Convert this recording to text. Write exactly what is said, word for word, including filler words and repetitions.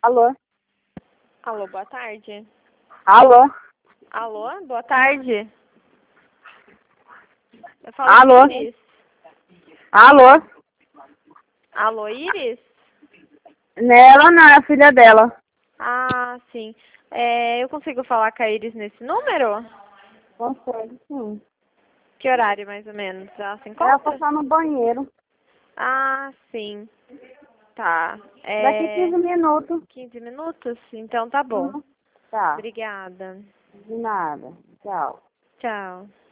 Alô? Alô, boa tarde. Alô? Alô, boa tarde. Eu falo Alô? com Iris. Alô? Alô, Iris? Nela não, é a filha dela. Ah, sim. É, eu consigo falar com a Iris nesse número? Consegue, sim. Que horário, mais ou menos? Ela se Ela encontra? passar no banheiro. Ah, sim. Tá. Daqui É, quinze minutos. quinze minutos? Então tá bom. Uhum. Tá. Obrigada. De nada. Tchau. Tchau.